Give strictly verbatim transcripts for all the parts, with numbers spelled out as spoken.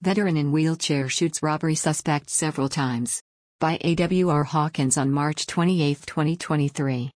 Veteran in wheelchair shoots robbery suspect several times. By A W R Hawkins on March twenty-eighth, twenty twenty-three.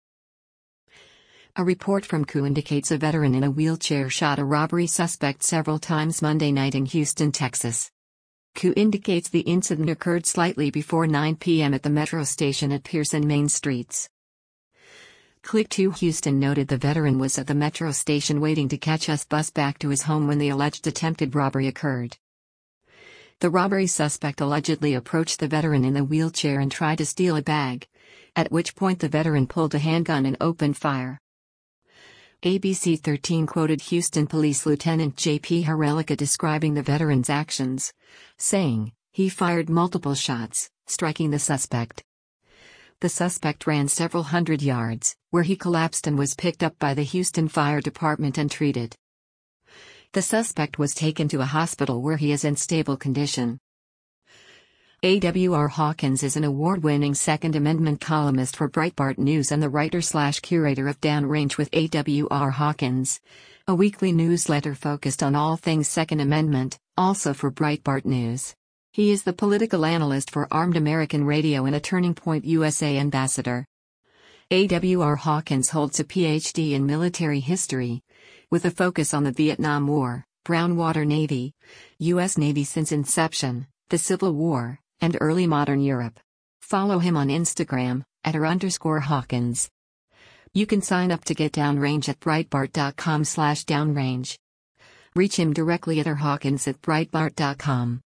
A report from C U indicates a veteran in a wheelchair shot a robbery suspect several times Monday night in Houston, Texas. C U indicates the incident occurred slightly before nine p m at the metro station at Pierce and Main Streets. Click two Houston noted the veteran was at the metro station waiting to catch a bus back to his home when the alleged attempted robbery occurred. The robbery suspect allegedly approached the veteran in the wheelchair and tried to steal a bag, at which point the veteran pulled a handgun and opened fire. A B C thirteen quoted Houston Police Lieutenant J P Harelica describing the veteran's actions, saying, "He fired multiple shots, striking the suspect. The suspect ran several hundred yards, where he collapsed and was picked up by the Houston Fire Department and treated. The suspect was taken to a hospital where he is in stable condition." A W R Hawkins is an award-winning Second Amendment columnist for Breitbart News and the writer-slash-curator of Downrange with A W R Hawkins, a weekly newsletter focused on all things Second Amendment, also for Breitbart News. He is the political analyst for Armed American Radio and a Turning Point U S A ambassador. A W R Hawkins holds a P H D in military history, with a focus on the Vietnam War, Brown Water Navy, U S Navy since inception, the Civil War, and early modern Europe. Follow him on Instagram, at r underscore Hawkins. You can sign up to get Downrange at breitbart dot com slash downrange. Reach him directly at r hawkins at breitbart dot com.